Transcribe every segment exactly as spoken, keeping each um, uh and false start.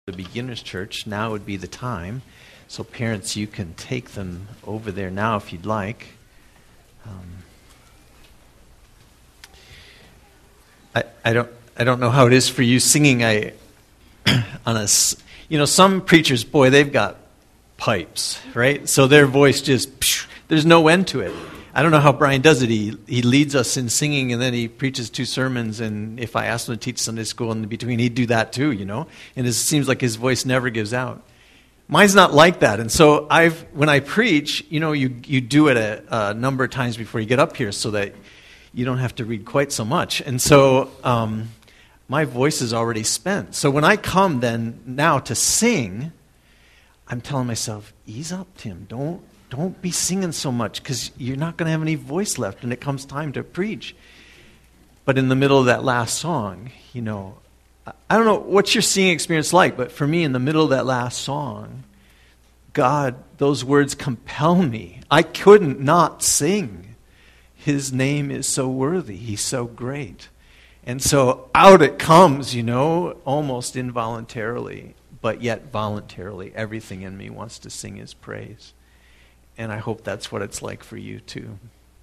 the beginner's church, now would be the time. So parents, you can take them over there now if you'd like. Um, I, I don't I don't know how it is for you singing. I on a you know some preachers, boy, they've got pipes, right? So their voice just psh, there's no end to it. I don't know how Brian does it. He he leads us in singing, and then he preaches two sermons. And if I asked him to teach Sunday school in between, he'd do that too, you know. And it seems like his voice never gives out. Mine's not like that. And so I've when I preach, you know, you you do it a, a number of times before you get up here, so that you don't have to read quite so much. And so um, my voice is already spent. So when I come then now to sing, I'm telling myself, ease up, Tim. Don't. Don't be singing so much because you're not going to have any voice left when it comes time to preach. But in the middle of that last song, you know, I don't know what's your singing experience like, but for me, in the middle of that last song, God, those words compel me. I couldn't not sing. His name is so worthy. He's so great. And so out it comes, you know, almost involuntarily, but yet voluntarily. Everything in me wants to sing his praise. And I hope that's what it's like for you too.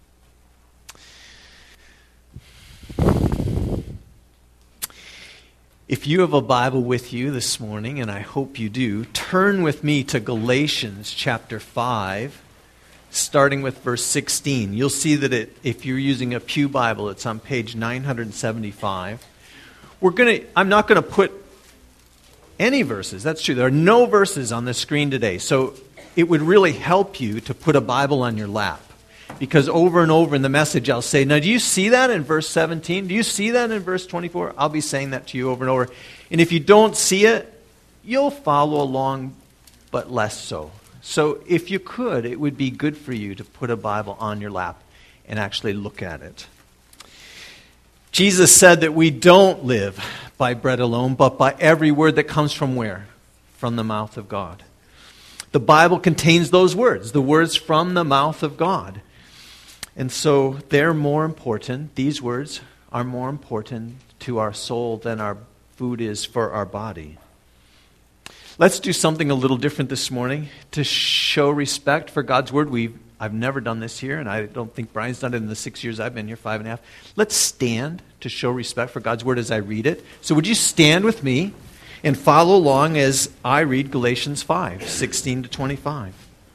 If you have a Bible with you this morning, and I hope you do, turn with me to Galatians chapter five, starting with verse sixteen. You'll see that it, if you're using a Pew Bible, it's on page nine seventy-five. We're gonna. I'm not going to put any verses. That's true. There are no verses on the screen today. So it would really help you to put a Bible on your lap. Because over and over in the message I'll say, now do you see that in verse seventeen? Do you see that in verse twenty-four? I'll be saying that to you over and over. And if you don't see it, you'll follow along, but less so. So if you could, it would be good for you to put a Bible on your lap and actually look at it. Jesus said that we don't live by bread alone, but by every word that comes from where? From the mouth of God. The Bible contains those words, the words from the mouth of God. And so they're more important, these words are more important to our soul than our food is for our body. Let's do something a little different this morning to show respect for God's word. We've, I've never done this here, and I don't think Brian's done it in the six years I've been here, five and a half. Let's stand to show respect for God's word as I read it. So would you stand with me and follow along as I read Galatians five, sixteen to twenty-five.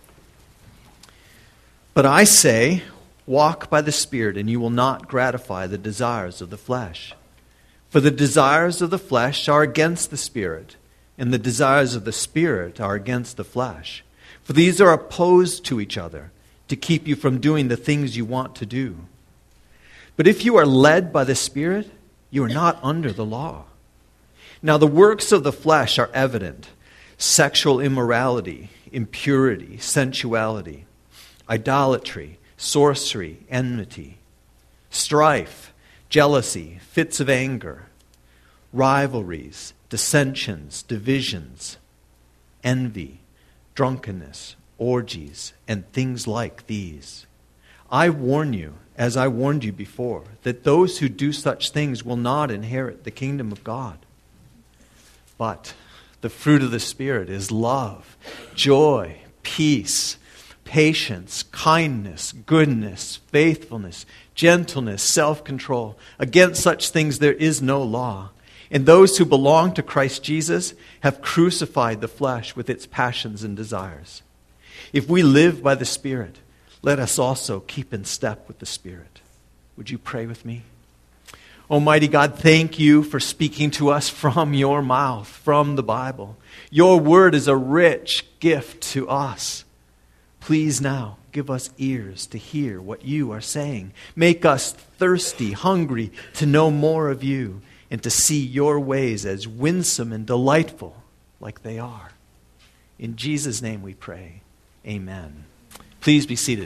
But I say, walk by the Spirit, and you will not gratify the desires of the flesh. For the desires of the flesh are against the Spirit, and the desires of the Spirit are against the flesh. For these are opposed to each other, to keep you from doing the things you want to do. But if you are led by the Spirit, you are not under the law. Now the works of the flesh are evident: sexual immorality, impurity, sensuality, idolatry, sorcery, enmity, strife, jealousy, fits of anger, rivalries, dissensions, divisions, envy, drunkenness, orgies, and things like these. I warn you, as I warned you before, that those who do such things will not inherit the kingdom of God. But the fruit of the Spirit is love, joy, peace, patience, kindness, goodness, faithfulness, gentleness, self-control. Against such things there is no law. And those who belong to Christ Jesus have crucified the flesh with its passions and desires. If we live by the Spirit, let us also keep in step with the Spirit. Would you pray with me? Almighty God, thank you for speaking to us from your mouth, from the Bible. Your word is a rich gift to us. Please now give us ears to hear what you are saying. Make us thirsty, hungry to know more of you and to see your ways as winsome and delightful like they are. In Jesus' name we pray. Amen. Please be seated.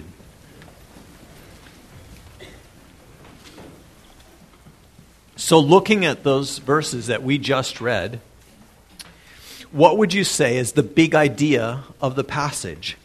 So looking at those verses that we just read, what would you say is the big idea of the passage?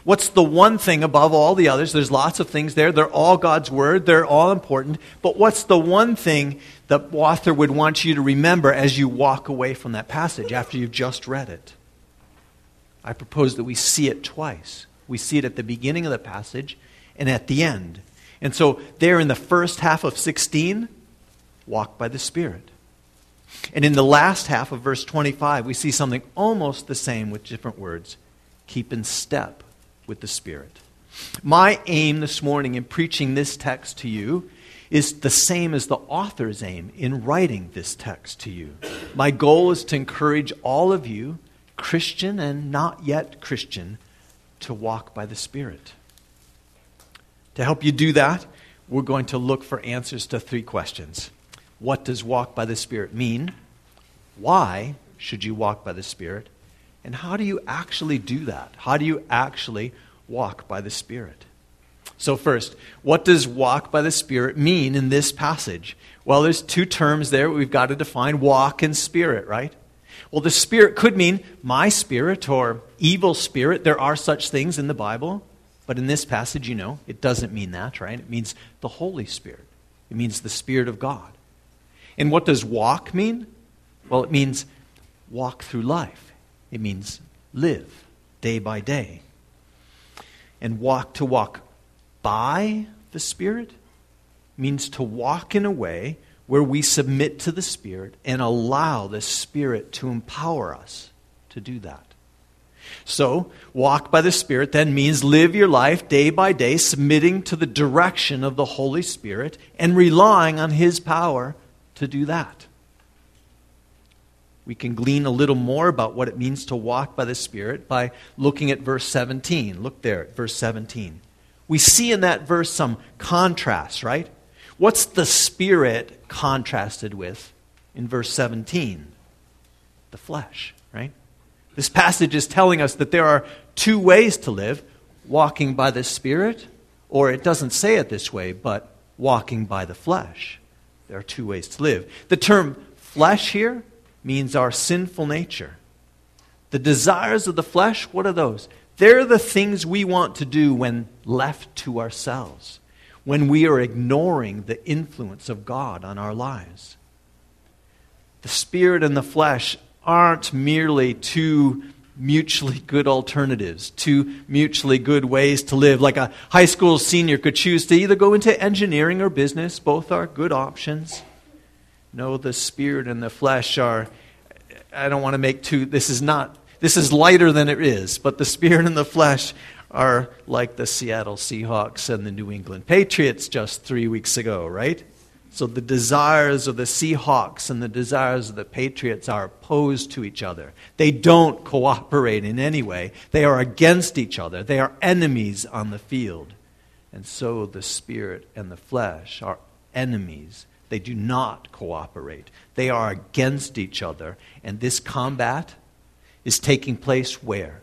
What's the one thing above all the others? There's lots of things there. They're all God's Word. They're all important. But what's the one thing the author would want you to remember as you walk away from that passage after you've just read it? I propose that we see it twice. We see it at the beginning of the passage and at the end. And so there in the first half of sixteen, walk by the Spirit. And in the last half of verse twenty-five, we see something almost the same with different words. Keep in step with the Spirit. My aim this morning in preaching this text to you is the same as the author's aim in writing this text to you. My goal is to encourage all of you, Christian and not yet Christian, to walk by the Spirit. To help you do that, we're going to look for answers to three questions. What does walk by the Spirit mean? Why should you walk by the Spirit? And how do you actually do that? How do you actually walk by the Spirit? So first, what does walk by the Spirit mean in this passage? Well, there's two terms there we've got to define, walk and spirit, right? Well, the Spirit could mean my spirit or evil spirit. There are such things in the Bible. But in this passage, you know, it doesn't mean that, right? It means the Holy Spirit. It means the Spirit of God. And what does walk mean? Well, it means walk through life. It means live day by day. And walk to walk by the Spirit means to walk in a way where we submit to the Spirit and allow the Spirit to empower us to do that. So, walk by the Spirit then means live your life day by day, submitting to the direction of the Holy Spirit and relying on His power to do that. We can glean a little more about what it means to walk by the Spirit by looking at verse seventeen. Look there at verse seventeen. We see in that verse some contrast, right? What's the Spirit contrasted with in verse seventeen? The flesh, right? This passage is telling us that there are two ways to live, walking by the Spirit, or it doesn't say it this way, but walking by the flesh. There are two ways to live. The term flesh here means our sinful nature. The desires of the flesh, what are those? They're the things we want to do when left to ourselves, when we are ignoring the influence of God on our lives. The Spirit and the flesh aren't merely two mutually good alternatives, two mutually good ways to live. Like a high school senior could choose to either go into engineering or business. Both are good options. No, the Spirit and the flesh are, I don't want to make two, this is not, this is lighter than it is, but the Spirit and the flesh are like the Seattle Seahawks and the New England Patriots just three weeks ago, right? So the desires of the Seahawks and the desires of the Patriots are opposed to each other. They don't cooperate in any way. They are against each other. They are enemies on the field. And so the Spirit and the flesh are enemies. They do not cooperate. They are against each other. And this combat is taking place where?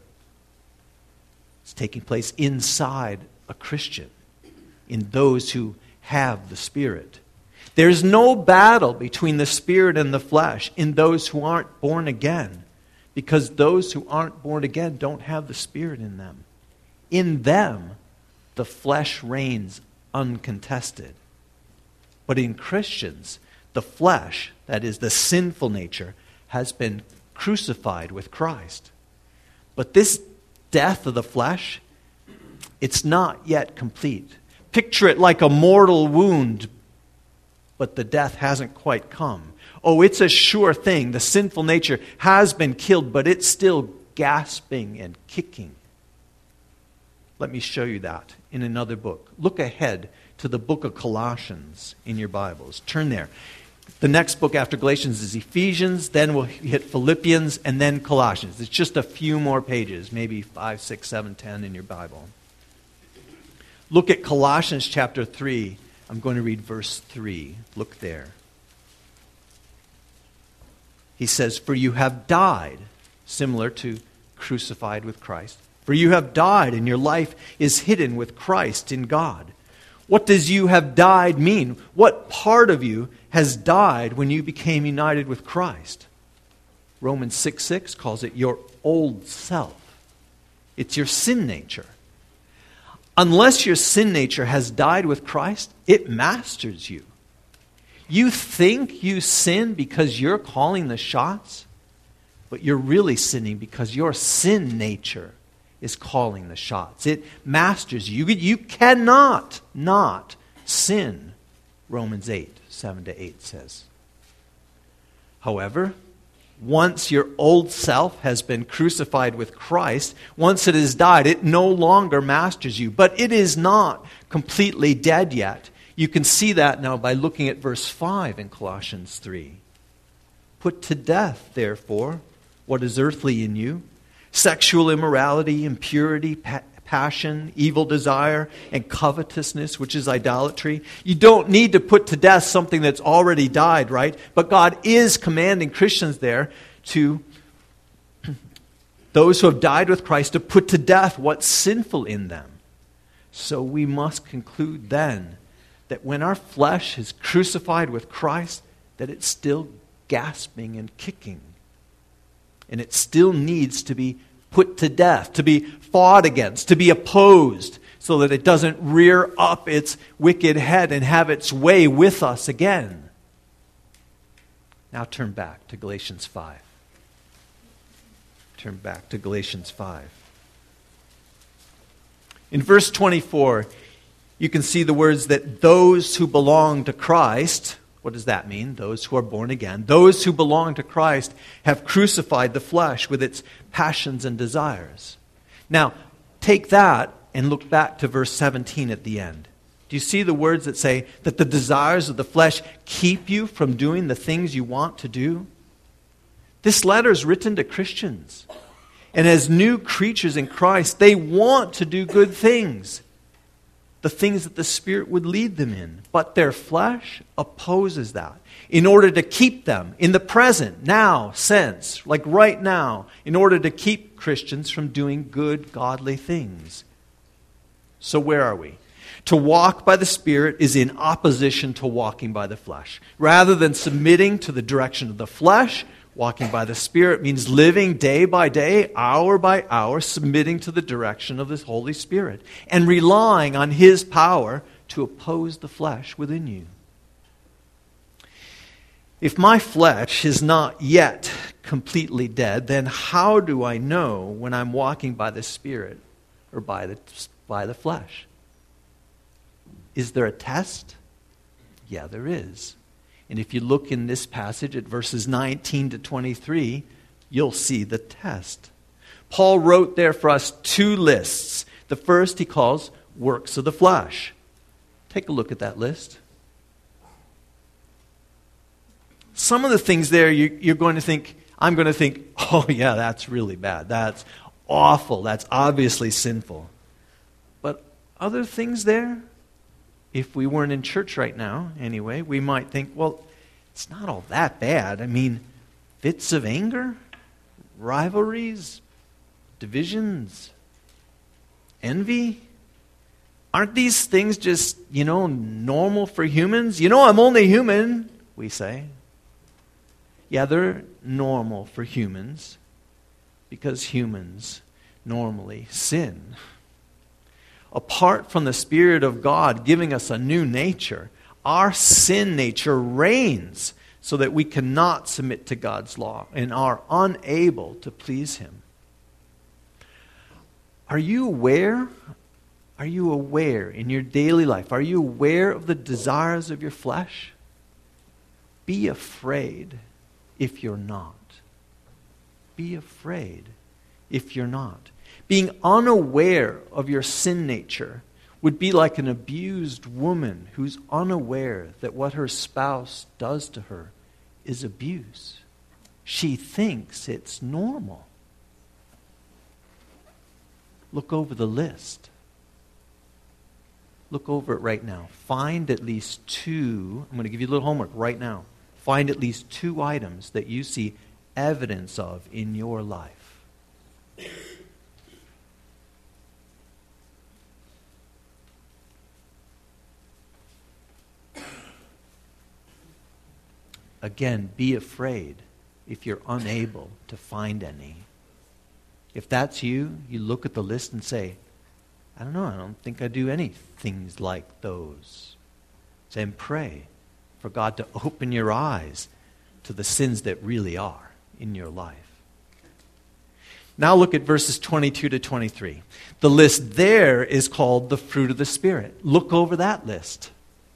It's taking place inside a Christian, in those who have the Spirit. There's no battle between the Spirit and the flesh in those who aren't born again, because those who aren't born again don't have the Spirit in them. In them, the flesh reigns uncontested. But in Christians, the flesh, that is the sinful nature, has been crucified with Christ. But this death of the flesh, it's not yet complete. Picture it like a mortal wound, but the death hasn't quite come. Oh, it's a sure thing. The sinful nature has been killed, but it's still gasping and kicking. Let me show you that in another book. Look ahead to the book of Colossians in your Bibles. Turn there. The next book after Galatians is Ephesians, then we'll hit Philippians, and then Colossians. It's just a few more pages, maybe five, six, seven, ten in your Bible. Look at Colossians chapter three. I'm going to read verse three. Look there. He says, "For you have died," similar to crucified with Christ. "For you have died, and your life is hidden with Christ in God." What does "you have died" mean? What part of you has died when you became united with Christ? Romans six six calls it your old self. It's your sin nature. Unless your sin nature has died with Christ, it masters you. You think you sin because you're calling the shots, but you're really sinning because your sin nature is calling the shots. It masters you. You cannot not sin, Romans eight, seven to eight says. However, once your old self has been crucified with Christ, once it has died, it no longer masters you. But it is not completely dead yet. You can see that now by looking at verse five in Colossians three. Put to death, therefore, what is earthly in you: sexual immorality, impurity, pa- passion, evil desire, and covetousness, which is idolatry. You don't need to put to death something that's already died, right? But God is commanding Christians there to, those who have died with Christ, to put to death what's sinful in them. So we must conclude then that when our flesh is crucified with Christ, that it's still gasping and kicking. And it still needs to be put to death, to be fought against, to be opposed, so that it doesn't rear up its wicked head and have its way with us again. Now turn back to Galatians five. Turn back to Galatians five. In verse twenty-four, you can see the words that those who belong to Christ. What does that mean? Those who are born again. Those who belong to Christ have crucified the flesh with its passions and desires. Now, take that and look back to verse seventeen at the end. Do you see the words that say that the desires of the flesh keep you from doing the things you want to do? This letter is written to Christians. And as new creatures in Christ, they want to do good things. The things that the Spirit would lead them in. But their flesh opposes that. In order to keep them in the present, now, sense, like right now, in order to keep Christians from doing good, godly things. So where are we? To walk by the Spirit is in opposition to walking by the flesh. Rather than submitting to the direction of the flesh, walking by the Spirit means living day by day, hour by hour, submitting to the direction of the Holy Spirit and relying on His power to oppose the flesh within you. If my flesh is not yet completely dead, then how do I know when I'm walking by the Spirit or by the, by the flesh? Is there a test? Yeah, there is. And if you look in this passage at verses nineteen to twenty-three, you'll see the test. Paul wrote there for us two lists. The first he calls works of the flesh. Take a look at that list. Some of the things there you, you're going to think, I'm going to think, oh yeah, that's really bad. That's awful. That's obviously sinful. But other things there, if we weren't in church right now, anyway, we might think, well, it's not all that bad. I mean, fits of anger, rivalries, divisions, envy. Aren't these things just, you know, normal for humans? You know, I'm only human, we say. Yeah, they're normal for humans because humans normally sin. Apart from the Spirit of God giving us a new nature, our sin nature reigns so that we cannot submit to God's law and are unable to please Him. Are you aware? Are you aware in your daily life? Are you aware of the desires of your flesh? Be afraid if you're not. Be afraid if you're not. Being unaware of your sin nature would be like an abused woman who's unaware that what her spouse does to her is abuse. She thinks it's normal. Look over the list. Look over it right now. Find at least two, I'm going to give you a little homework right now. Find at least two items that you see evidence of in your life. Again, be afraid if you're unable to find any. If that's you, you look at the list and say, I don't know, I don't think I do any things like those. Then pray for God to open your eyes to the sins that really are in your life. Now look at verses twenty-two to twenty-three. The list there is called the fruit of the Spirit. Look over that list.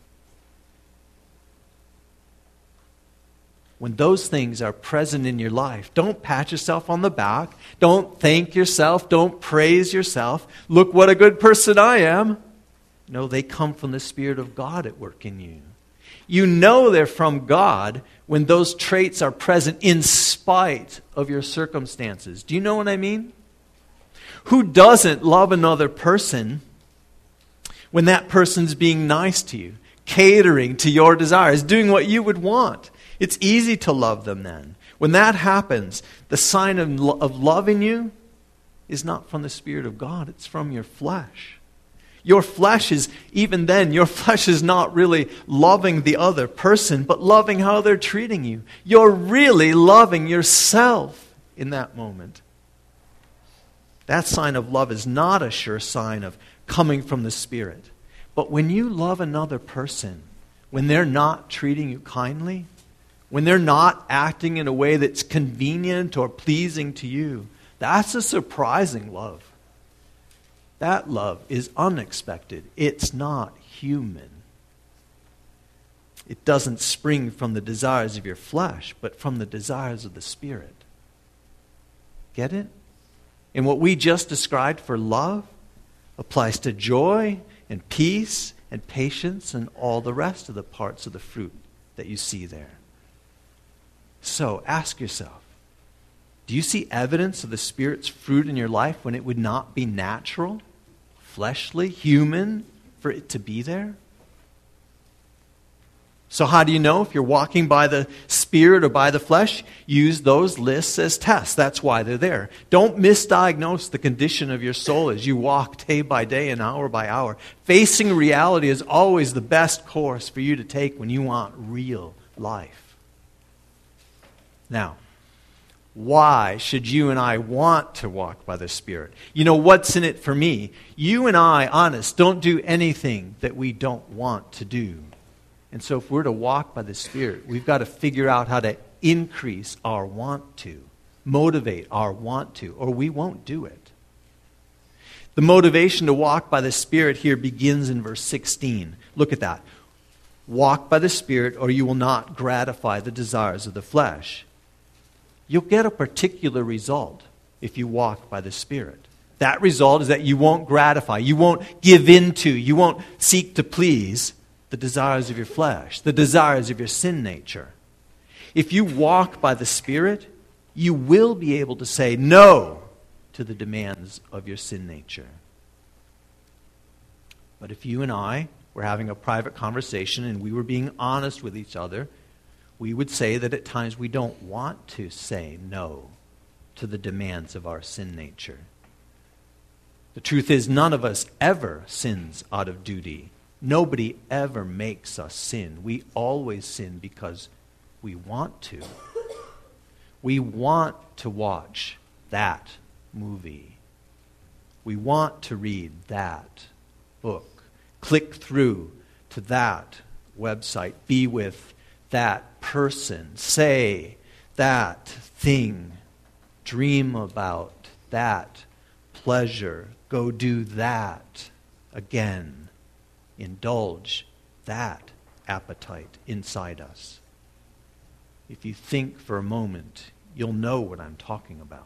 When those things are present in your life, don't pat yourself on the back. Don't thank yourself. Don't praise yourself. Look what a good person I am. No, they come from the Spirit of God at work in you. You know they're from God when those traits are present in spite of your circumstances. Do you know what I mean? Who doesn't love another person when that person's being nice to you, catering to your desires, doing what you would want? It's easy to love them then. When that happens, the sign of, lo- of love in you is not from the Spirit of God, it's from your flesh. Your flesh is, even then, your flesh is not really loving the other person, but loving how they're treating you. You're really loving yourself in that moment. That sign of love is not a sure sign of coming from the Spirit. But when you love another person, when they're not treating you kindly, when they're not acting in a way that's convenient or pleasing to you, that's a surprising love. That love is unexpected. It's not human. It doesn't spring from the desires of your flesh, but from the desires of the Spirit. Get it? And what we just described for love applies to joy and peace and patience and all the rest of the parts of the fruit that you see there. So ask yourself, do you see evidence of the Spirit's fruit in your life when it would not be natural, fleshly, human for it to be there? So how do you know if you're walking by the Spirit or by the flesh? Use those lists as tests. That's why they're there. Don't misdiagnose the condition of your soul as you walk day by day and hour by hour. Facing reality is always the best course for you to take when you want real life. Now, why should you and I want to walk by the Spirit? You know, what's in it for me? You and I, honest, don't do anything that we don't want to do. And so if we're to walk by the Spirit, we've got to figure out how to increase our want to, motivate our want to, or we won't do it. The motivation to walk by the Spirit here begins in verse sixteen. Look at that. Walk by the Spirit, or you will not gratify the desires of the flesh. You'll get a particular result if you walk by the Spirit. That result is that you won't gratify, you won't give in to, you won't seek to please the desires of your flesh, the desires of your sin nature. If you walk by the Spirit, you will be able to say no to the demands of your sin nature. But if you and I were having a private conversation and we were being honest with each other, we would say that at times we don't want to say no to the demands of our sin nature. The truth is, none of us ever sins out of duty. Nobody ever makes us sin. We always sin because we want to. We want to watch that movie. We want to read that book. Click through to that website. Be with that person. Say that thing. Dream about that pleasure. Go do that again. Indulge that appetite inside us. If you think for a moment, you'll know what I'm talking about.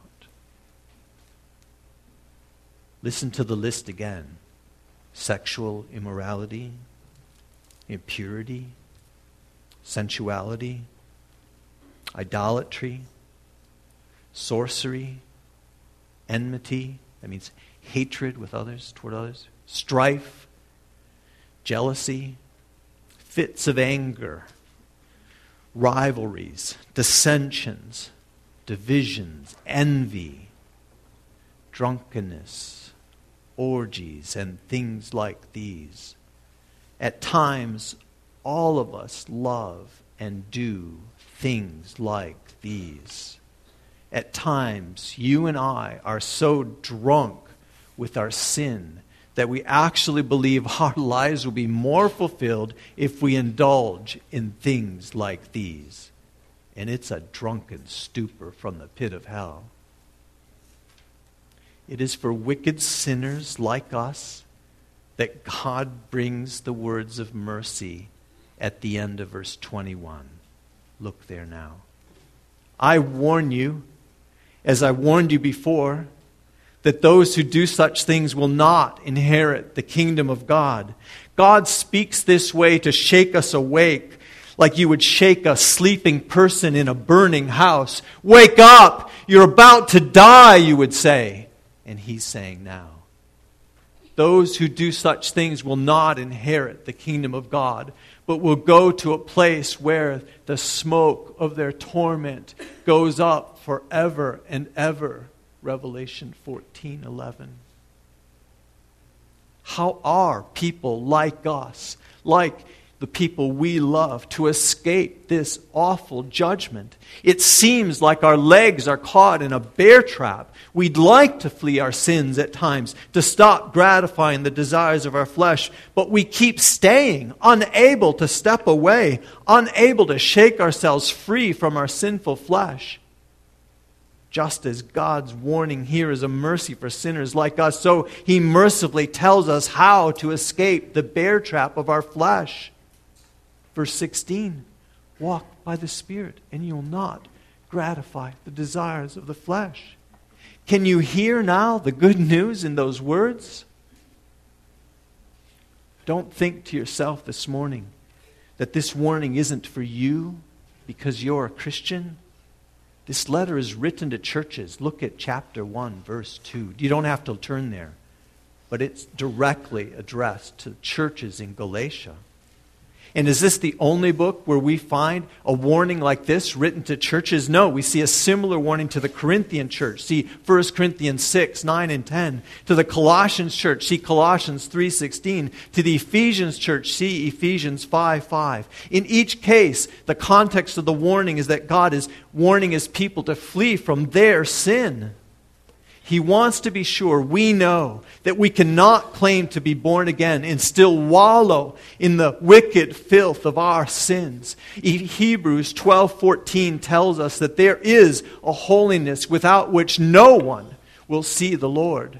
Listen to the list again. Sexual immorality, impurity, sensuality, idolatry, sorcery, enmity, that means hatred with others, toward others, strife, jealousy, fits of anger, rivalries, dissensions, divisions, envy, drunkenness, orgies, and things like these. At times, all of us love and do things like these. At times, you and I are so drunk with our sin that we actually believe our lives will be more fulfilled if we indulge in things like these. And it's a drunken stupor from the pit of hell. It is for wicked sinners like us that God brings the words of mercy at the end of verse twenty-one. Look there now. I warn you, as I warned you before, that those who do such things will not inherit the kingdom of God. God speaks this way to shake us awake, like you would shake a sleeping person in a burning house. Wake up! You're about to die, you would say. And he's saying now, those who do such things will not inherit the kingdom of God, but will go to a place where the smoke of their torment goes up forever and ever. Revelation fourteen eleven. How are people like us, like the people we love, to escape this awful judgment? It seems like our legs are caught in a bear trap. We'd like to flee our sins at times, to stop gratifying the desires of our flesh, but we keep staying, unable to step away, unable to shake ourselves free from our sinful flesh. Just as God's warning here is a mercy for sinners like us, so He mercifully tells us how to escape the bear trap of our flesh. Verse sixteen, walk by the Spirit, and you will not gratify the desires of the flesh. Can you hear now the good news in those words? Don't think to yourself this morning that this warning isn't for you because you're a Christian. This letter is written to churches. Look at chapter one, verse two. You don't have to turn there, but it's directly addressed to churches in Galatia. And is this the only book where we find a warning like this written to churches? No, we see a similar warning to the Corinthian church. See First Corinthians six, nine, and ten. To the Colossians church, see Colossians three sixteen. To the Ephesians church, see Ephesians five five. In each case, the context of the warning is that God is warning His people to flee from their sin. He wants to be sure we know that we cannot claim to be born again and still wallow in the wicked filth of our sins. Hebrews twelve fourteen tells us that there is a holiness without which no one will see the Lord.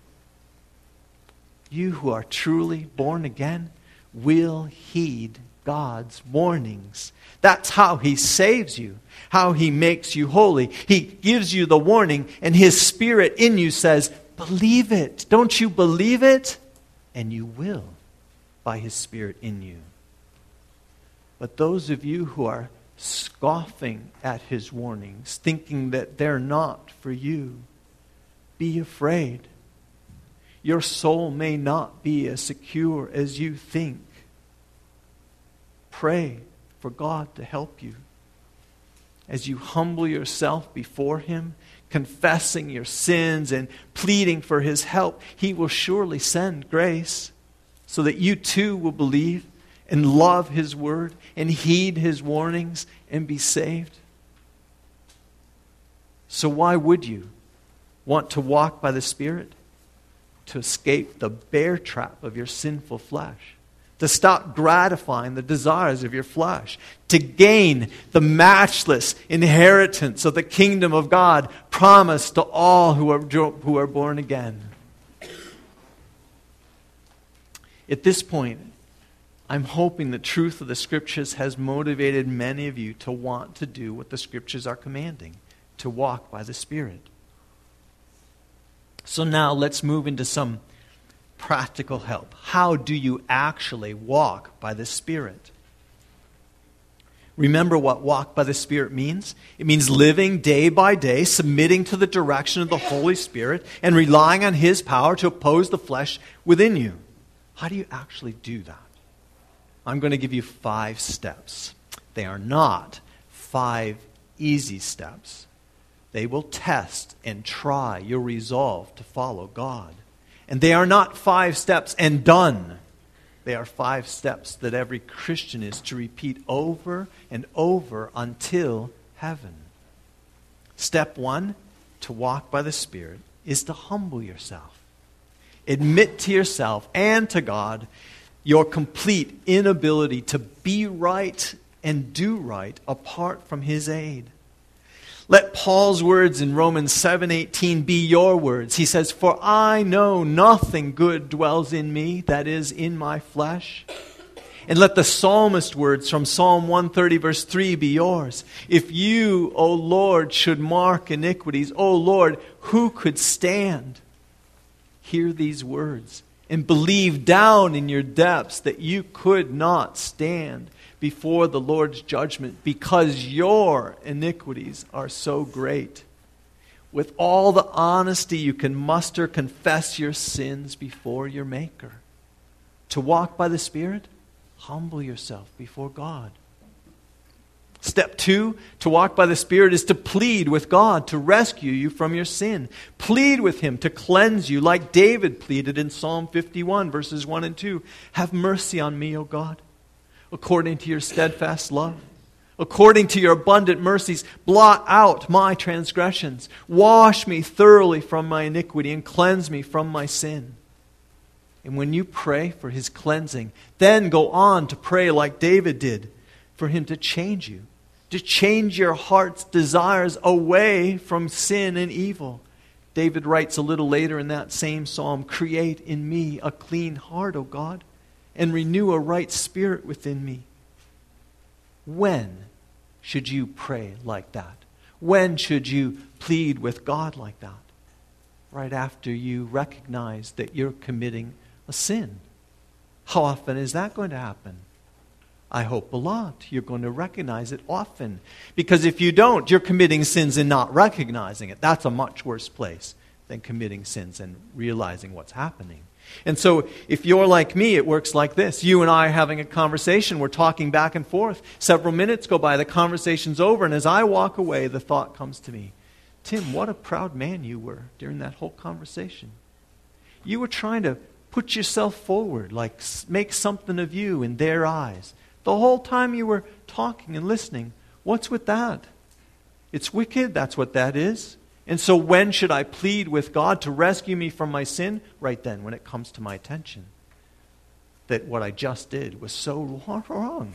You who are truly born again will heed God's warnings. That's how He saves you, how He makes you holy. He gives you the warning, and His Spirit in you says, believe it. Don't you believe it? And you will by His Spirit in you. But those of you who are scoffing at His warnings, thinking that they're not for you, be afraid. Your soul may not be as secure as you think. Pray for God to help you. As you humble yourself before Him, confessing your sins and pleading for His help, He will surely send grace so that you too will believe and love His word and heed His warnings and be saved. So why would you want to walk by the Spirit? To escape the bear trap of your sinful flesh. To stop gratifying the desires of your flesh. To gain the matchless inheritance of the kingdom of God promised to all who are, who are born again. At this point, I'm hoping the truth of the Scriptures has motivated many of you to want to do what the Scriptures are commanding. To walk by the Spirit. So now let's move into some practical help. How do you actually walk by the Spirit? Remember what walk by the Spirit means? It means living day by day, submitting to the direction of the Holy Spirit, and relying on His power to oppose the flesh within you. How do you actually do that? I'm going to give you five steps. They are not five easy steps. They will test and try your resolve to follow God. And they are not five steps and done. They are five steps that every Christian is to repeat over and over until heaven. Step one, to walk by the Spirit, is to humble yourself. Admit to yourself and to God your complete inability to be right and do right apart from His aid. Let Paul's words in Romans seven eighteen be your words. He says, "For I know nothing good dwells in me, that is, in my flesh." And let the psalmist words from Psalm one thirty verse three be yours. "If you, O Lord, should mark iniquities, O Lord, who could stand?" Hear these words and believe down in your depths that you could not stand before the Lord's judgment because your iniquities are so great. With all the honesty you can muster, confess your sins before your Maker. To walk by the Spirit, humble yourself before God. Step two, to walk by the Spirit, is to plead with God to rescue you from your sin. Plead with Him to cleanse you, like David pleaded in Psalm fifty-one, verses one and two. "Have mercy on me, O God, according to your steadfast love. According to your abundant mercies, blot out my transgressions. Wash me thoroughly from my iniquity and cleanse me from my sin." And when you pray for His cleansing, then go on to pray like David did, for Him to change you, to change your heart's desires away from sin and evil. David writes a little later in that same psalm, "Create in me a clean heart, O God, and renew a right spirit within me." When should you pray like that? When should you plead with God like that? Right after you recognize that you're committing a sin. How often is that going to happen? I hope a lot. You're going to recognize it often. Because if you don't, you're committing sins and not recognizing it. That's a much worse place than committing sins and realizing what's happening. And so if you're like me, it works like this. You and I are having a conversation. We're talking back and forth. Several minutes go by. The conversation's over. And as I walk away, the thought comes to me, "Tim, what a proud man you were during that whole conversation. You were trying to put yourself forward, like make something of you in their eyes. The whole time you were talking and listening. What's with that? It's wicked. That's what that is. And so when should I plead with God to rescue me from my sin? Right then, when it comes to my attention. That what I just did was so wrong."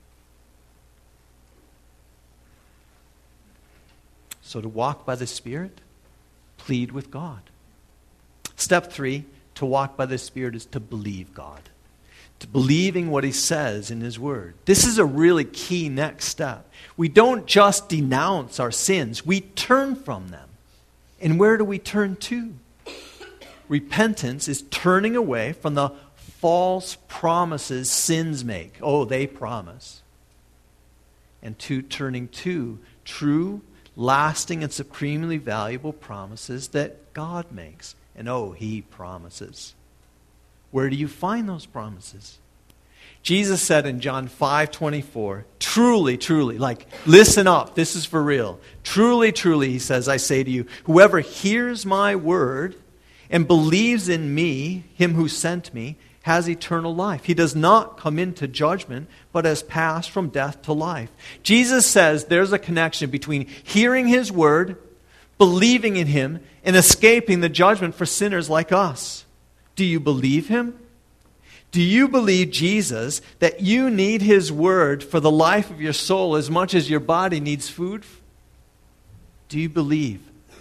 So to walk by the Spirit, plead with God. Step three, to walk by the Spirit, is to believe God. To believing what He says in His Word. This is a really key next step. We don't just denounce our sins, we turn from them. And where do we turn to? Repentance is turning away from the false promises sins make. Oh, they promise. And to turning to true, lasting, and supremely valuable promises that God makes. And oh, He promises. Where do you find those promises? Jesus said in John five twenty-four, "Truly, truly," like, listen up, this is for real. "Truly, truly," He says, "I say to you, whoever hears my word and believes in me, Him who sent me, has eternal life. He does not come into judgment, but has passed from death to life." Jesus says there's a connection between hearing His word, believing in Him, and escaping the judgment for sinners like us. Do you believe Him? Do you believe Jesus, that you need His word for the life of your soul as much as your body needs food? Do you believe?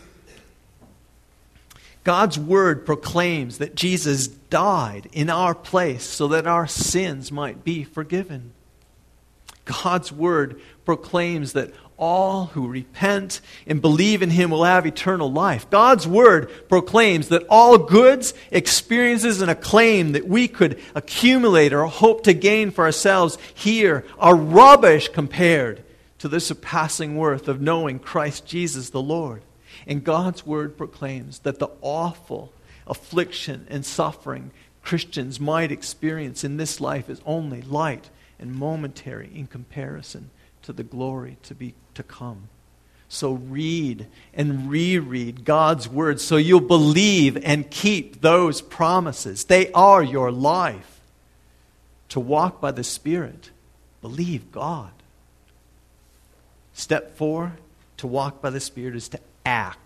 God's word proclaims that Jesus died in our place so that our sins might be forgiven. God's word proclaims that all who repent and believe in Him will have eternal life. God's word proclaims that all goods, experiences, and acclaim that we could accumulate or hope to gain for ourselves here are rubbish compared to the surpassing worth of knowing Christ Jesus the Lord. And God's word proclaims that the awful affliction and suffering Christians might experience in this life is only light and momentary in comparison to the glory to be to come. So read and reread God's word so you'll believe and keep those promises. They are your life. To walk by the Spirit, believe God. Step four, to walk by the Spirit, is to act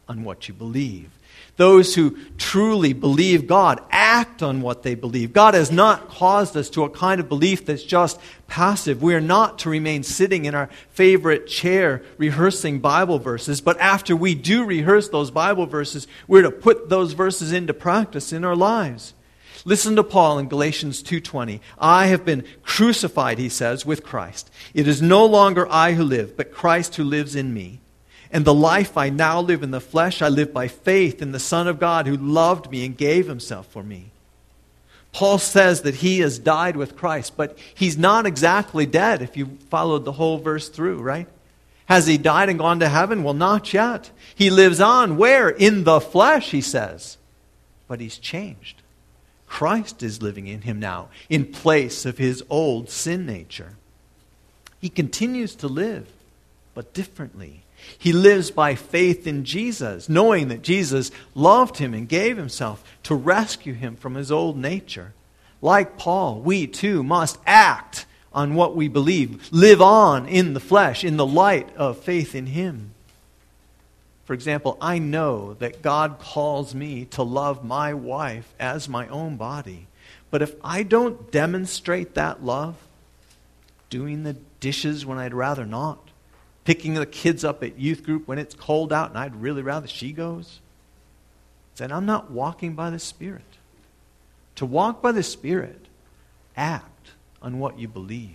on what you believe. Those who truly believe God act on what they believe. God has not caused us to a kind of belief that's just passive. We are not to remain sitting in our favorite chair rehearsing Bible verses, but after we do rehearse those Bible verses, we're to put those verses into practice in our lives. Listen to Paul in Galatians two twenty. I have been crucified, he says, with Christ. It is no longer I who live, but Christ who lives in me. And the life I now live in the flesh, I live by faith in the Son of God who loved me and gave himself for me. Paul says that he has died with Christ, but he's not exactly dead if you followed the whole verse through, right? Has he died and gone to heaven? Well, not yet. He lives on. Where? In the flesh, he says. But he's changed. Christ is living in him now, in place of his old sin nature. He continues to live, but differently. He lives by faith in Jesus, knowing that Jesus loved him and gave himself to rescue him from his old nature. Like Paul, we too must act on what we believe, live on in the flesh, in the light of faith in him. For example, I know that God calls me to love my wife as my own body. But if I don't demonstrate that love, doing the dishes when I'd rather not, picking the kids up at youth group when it's cold out and I'd really rather she goes, then I'm not walking by the Spirit. To walk by the Spirit, act on what you believe.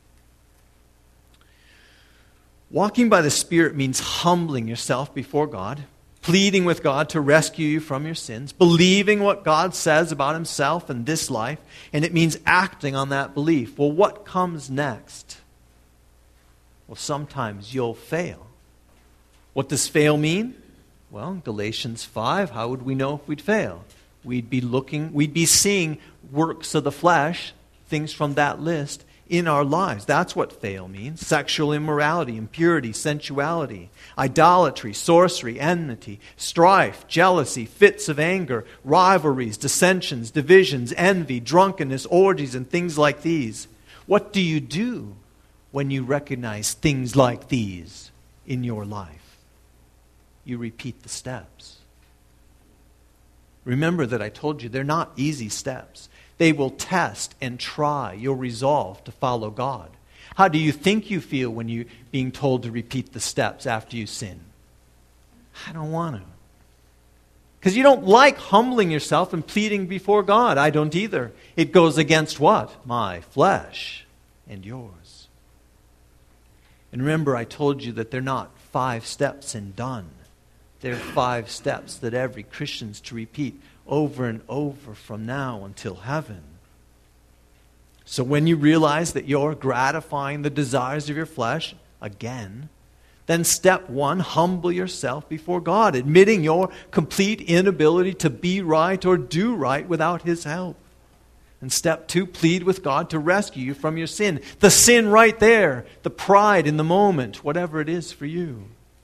Walking by the Spirit means humbling yourself before God, pleading with God to rescue you from your sins, believing what God says about himself and this life, and it means acting on that belief. Well, what comes next? Well, sometimes you'll fail. What does fail mean? Well, in Galatians five, how would we know if we'd fail? We'd be looking, we'd be seeing works of the flesh, things from that list, in our lives. That's what fail means. Sexual immorality, impurity, sensuality, idolatry, sorcery, enmity, strife, jealousy, fits of anger, rivalries, dissensions, divisions, envy, drunkenness, orgies, and things like these. What do you do when you recognize things like these in your life? You repeat the steps. Remember that I told you they're not easy steps. They will test and try your resolve to follow God. How do you think you feel when you're being told to repeat the steps after you sin? I don't want to. Because you don't like humbling yourself and pleading before God. I don't either. It goes against what? My flesh and yours. And remember, I told you that they're not five steps and done. They're five steps that every Christian's to repeat over and over from now until heaven. So when you realize that you're gratifying the desires of your flesh again, then step one, humble yourself before God, admitting your complete inability to be right or do right without his help. And step two, plead with God to rescue you from your sin. The sin right there, the pride in the moment, whatever it is for you.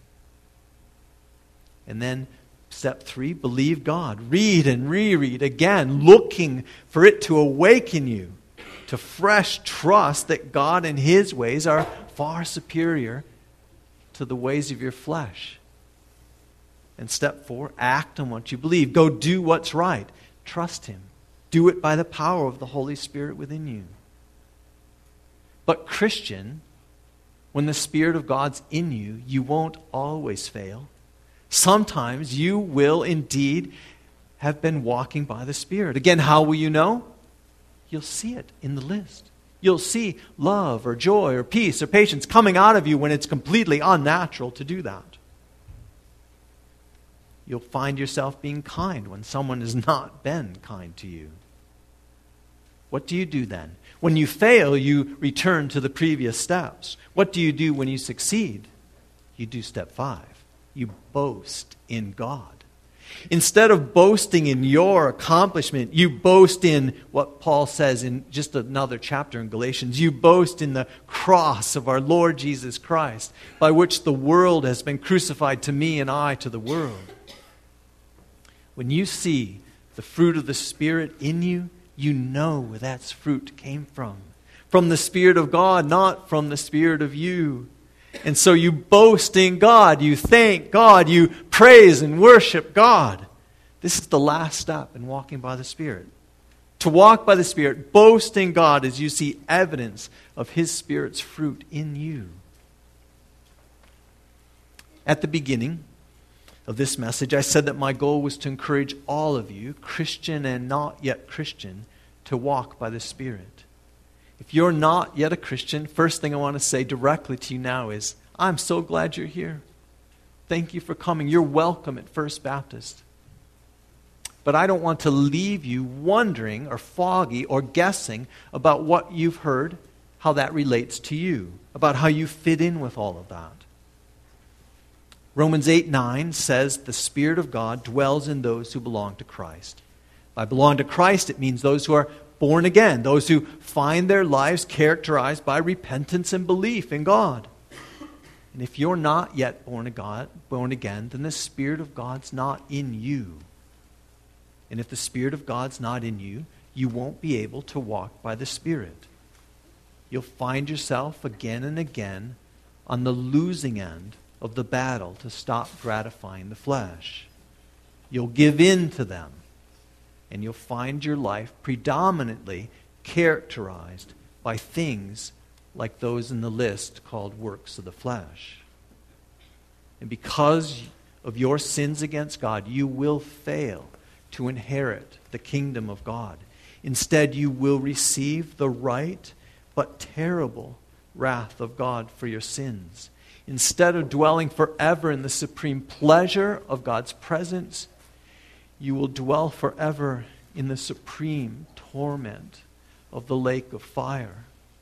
And then step three, believe God. Read and reread again, looking for it to awaken you to fresh trust that God and his ways are far superior to the ways of your flesh. And step four, act on what you believe. Go do what's right. Trust him. Do it by the power of the Holy Spirit within you. But Christian, when the Spirit of God's in you, you won't always fail. Sometimes you will indeed have been walking by the Spirit. Again, how will you know? You'll see it in the list. You'll see love or joy or peace or patience coming out of you when it's completely unnatural to do that. You'll find yourself being kind when someone has not been kind to you. What do you do then? When you fail, you return to the previous steps. What do you do when you succeed? You do step five. You boast in God. Instead of boasting in your accomplishment, you boast in what Paul says in just another chapter in Galatians. You boast in the cross of our Lord Jesus Christ, by which the world has been crucified to me and I to the world. When you see the fruit of the Spirit in you, you know where that fruit came from. From the Spirit of God, not from the spirit of you. And so you boast in God, you thank God, you praise and worship God. This is the last step in walking by the Spirit. To walk by the Spirit, boast in God as you see evidence of His Spirit's fruit in you. At the beginning of this message, I said that my goal was to encourage all of you, Christian and not yet Christian, to walk by the Spirit. If you're not yet a Christian, first thing I want to say directly to you now is, I'm so glad you're here. Thank you for coming. You're welcome at First Baptist. But I don't want to leave you wondering or foggy or guessing about what you've heard, how that relates to you, about how you fit in with all of that. Romans eight nine says the Spirit of God dwells in those who belong to Christ. By belong to Christ, it means those who are born again, those who find their lives characterized by repentance and belief in God. And if you're not yet born of God, born again, then the Spirit of God's not in you. And if the Spirit of God's not in you, you won't be able to walk by the Spirit. You'll find yourself again and again on the losing end of the battle to stop gratifying the flesh. You'll give in to them, and you'll find your life predominantly characterized by things like those in the list called works of the flesh. And because of your sins against God, you will fail to inherit the kingdom of God. Instead, you will receive the right but terrible wrath of God for your sins. Instead of dwelling forever in the supreme pleasure of God's presence, you will dwell forever in the supreme torment of the lake of fire.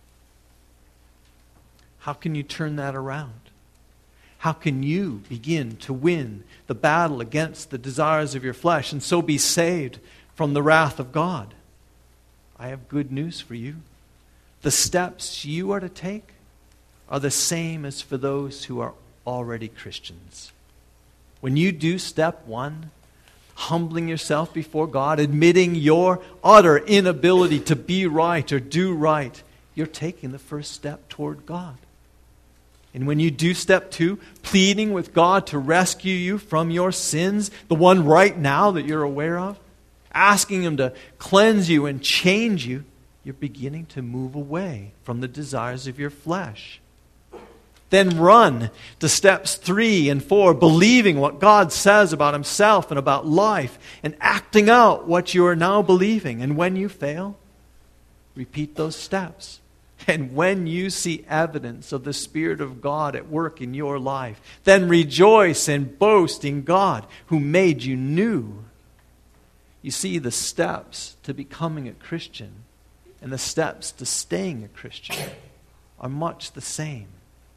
How can you turn that around? How can you begin to win the battle against the desires of your flesh and so be saved from the wrath of God? I have good news for you. The steps you are to take are the same as for those who are already Christians. When you do step one, humbling yourself before God, admitting your utter inability to be right or do right, you're taking the first step toward God. And when you do step two, pleading with God to rescue you from your sins, the one right now that you're aware of, asking Him to cleanse you and change you, you're beginning to move away from the desires of your flesh. Then run to steps three and four, believing what God says about Himself and about life, and acting out what you are now believing. And when you fail, repeat those steps. And when you see evidence of the Spirit of God at work in your life, then rejoice and boast in God who made you new. You see, the steps to becoming a Christian and the steps to staying a Christian are much the same.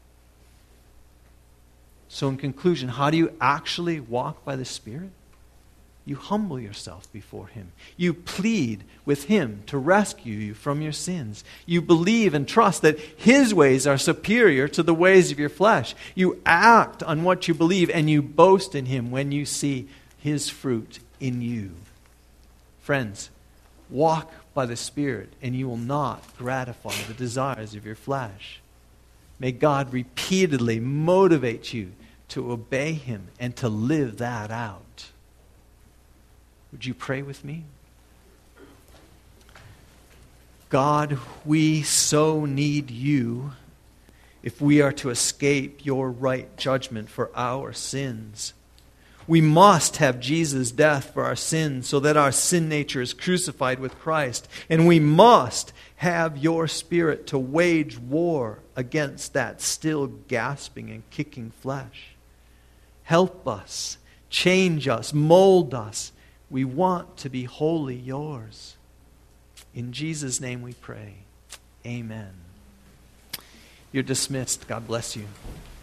So in conclusion, how do you actually walk by the Spirit? You humble yourself before Him. You plead with Him to rescue you from your sins. You believe and trust that His ways are superior to the ways of your flesh. You act on what you believe, and you boast in Him when you see His fruit in you. Friends, walk by the Spirit, and you will not gratify the desires of your flesh. May God repeatedly motivate you to obey Him and to live that out. Would you pray with me? God, we so need You if we are to escape Your right judgment for our sins. We must have Jesus' death for our sins so that our sin nature is crucified with Christ. And we must have Your Spirit to wage war against that still gasping and kicking flesh. Help us, change us, mold us. We want to be wholly Yours. In Jesus' name we pray. Amen. You're dismissed. God bless you.